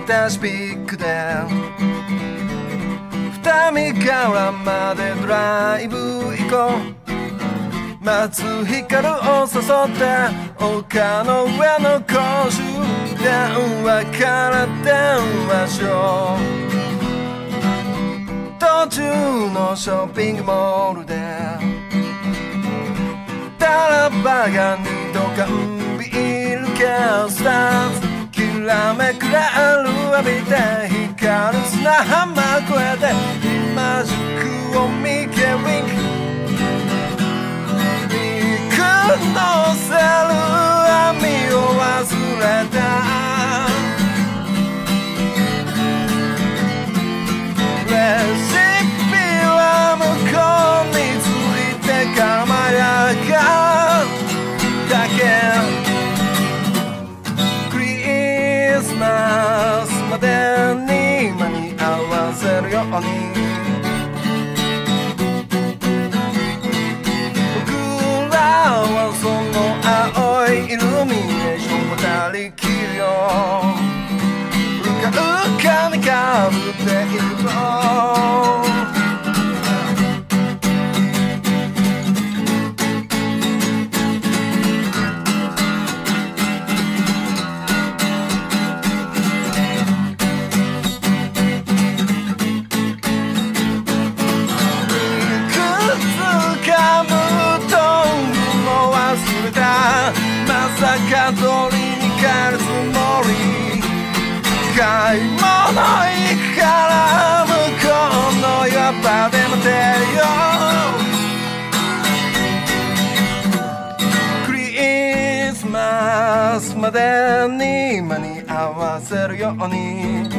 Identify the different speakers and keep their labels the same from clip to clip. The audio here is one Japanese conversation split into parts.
Speaker 1: 私ピックで二見川までドライブ行こう。松光を誘って丘の上の公衆電話から電話しよう。途中のショッピングモールでタラバガニと缶ビールキャスターズきらめくラール浴びて光る砂浜越えてマジックを見けウィンク肉のせる網を忘れたレシピは向こうについて構やかだけクリスマスまでに間に合わせるように僕らはその青いイルミネーションを渡りきるようかにかぶっているとまさか取りに帰るつもり買い物行くから向こうの岩場で待てよクリスマスまでに間に合わせるように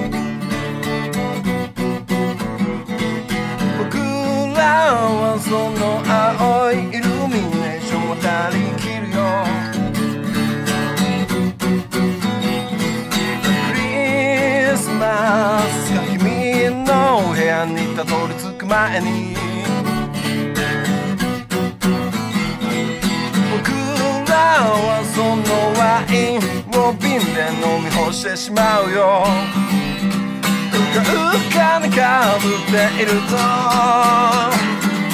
Speaker 1: 僕らはその青いイルミネーションを渡りきるよ君の部屋にたどり着く前に僕らはそのワインを瓶で飲み干してしまうようかにかぶっていると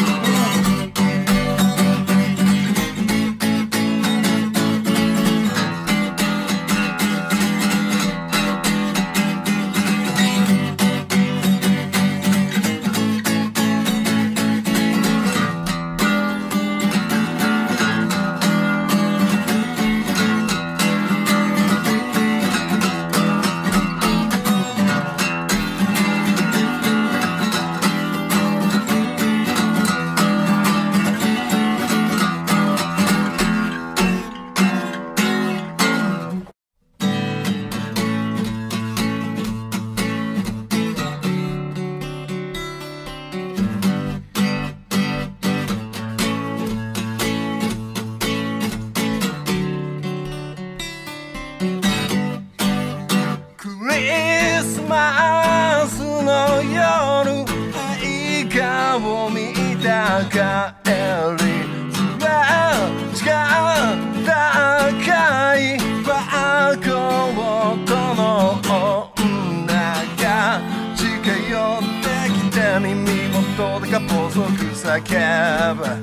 Speaker 1: を見た帰りすれ違った赤いバーコードの女が近寄ってきて耳元でか細く叫ぶ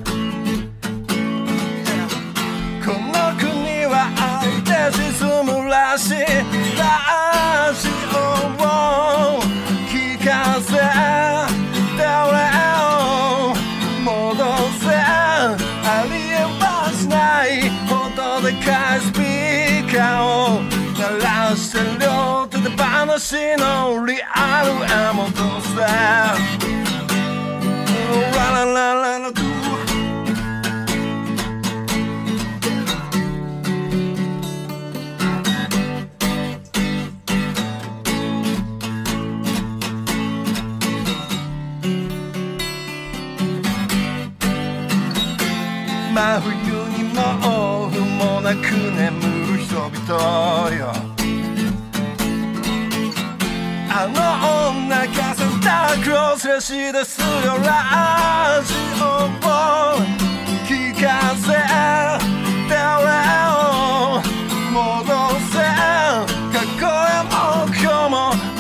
Speaker 1: この国は愛で沈むらしいラジオを聞かせ誰を戻せありえはしないほどでかいスピーカーを鳴らして両手で話のリアルへ戻せラララララ真冬に毛布もなく眠る人々よあの女がサンタクロースらしいですよラジオを聞かせ誰を戻せ過去や目標も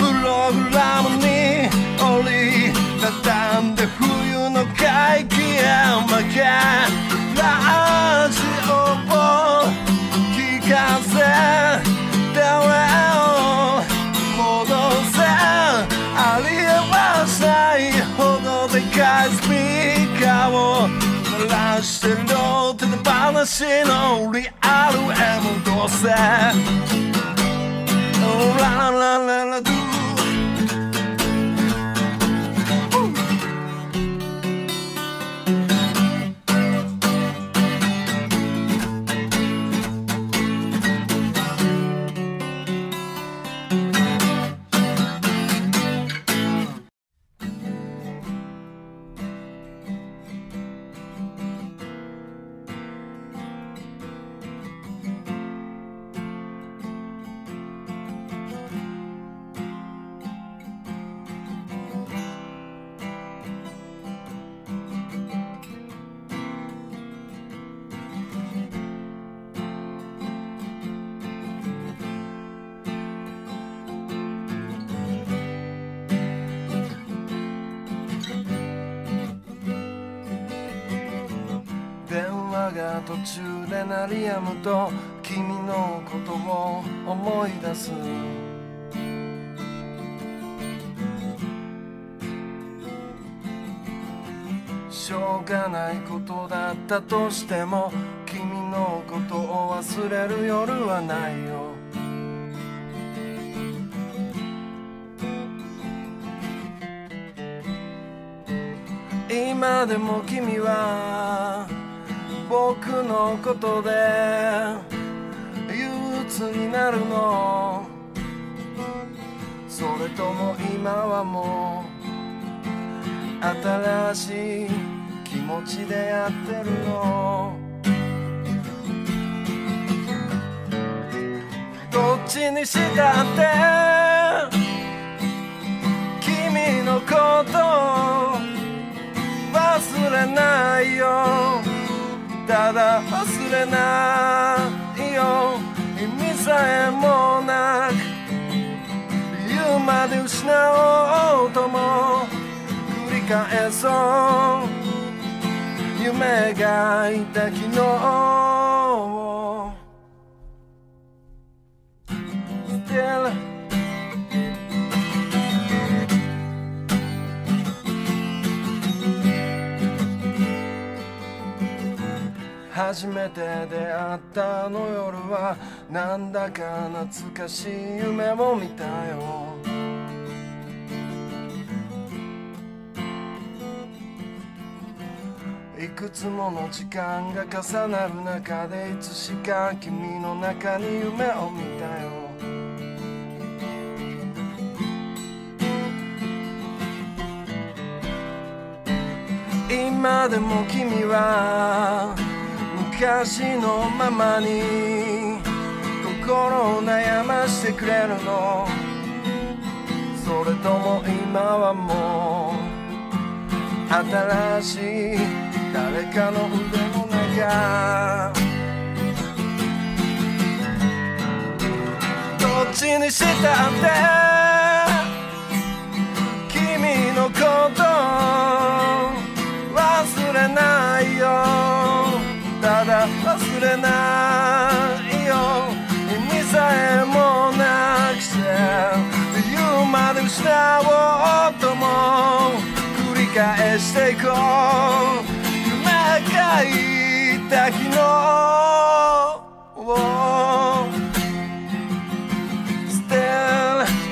Speaker 1: けラジオを聞かせてを戻せありえないほどでかいスピーカーを鳴らしてる手の話のリアルへ戻せラララララドゥが途中で鳴り止むと君のことを思い出すしょうがないことだったとしても君のことを忘れる夜はないよ今でも君は僕のことで憂鬱になるのそれとも今はもう新しい気持ちでやってるのどっちにしたって君のこと忘れないよただ忘れないよ意味さえもなく言うまで失おうとも繰り返そう夢がいた昨日を捨てる初めて出会ったあの夜はなんだか懐かしい夢を見たよいくつもの時間が重なる中でいつしか君の中に夢を見たよ今でも君は昔のままに心を悩ましてくれるのそれとも今はもう新しい誰かの腕の中どっちにしたって君のこと忘れないよただ忘れないよ意味さえもなくして言うまで失おうとも繰り返していこう夢がいた昨日を捨てる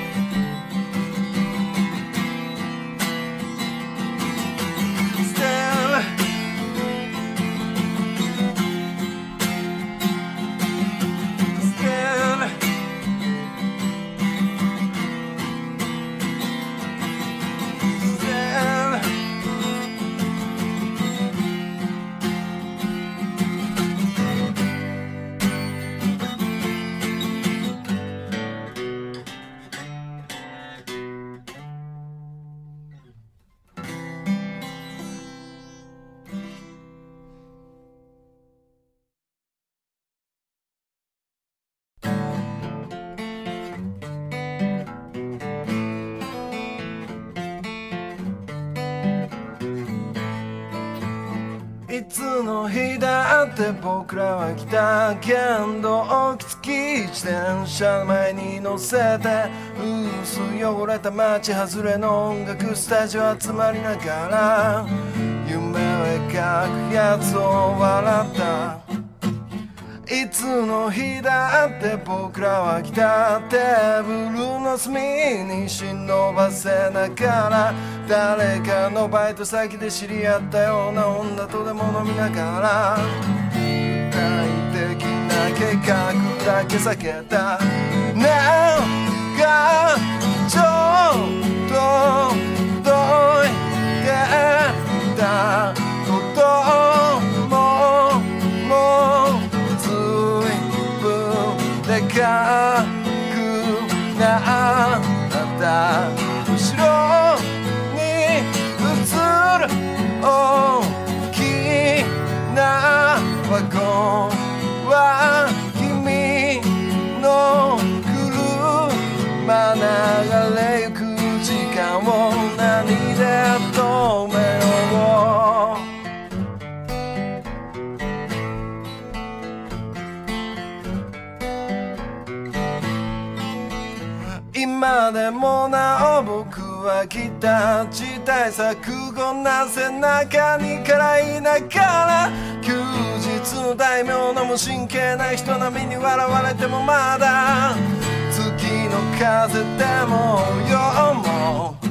Speaker 1: いつの日だって僕らは来たけど月自転車前に乗せて薄汚れた街外れの音楽スタジオ集まりながら夢を描くやつを笑ったいつの日だって僕らは来たテーブルの隅に忍ばせながら誰かのバイト先で知り合ったような女とでも飲みながら具体的な計画だけ避けたなんかちょっとどいてたことももうでかくなった後ろに映る大きなワゴンは君の車流れゆく時間を何で止めよう今でもなお僕は来た小さい錯誤な背中にからいながら休日の大名の無神経な人並みに笑われてもまだ月の風でも夜も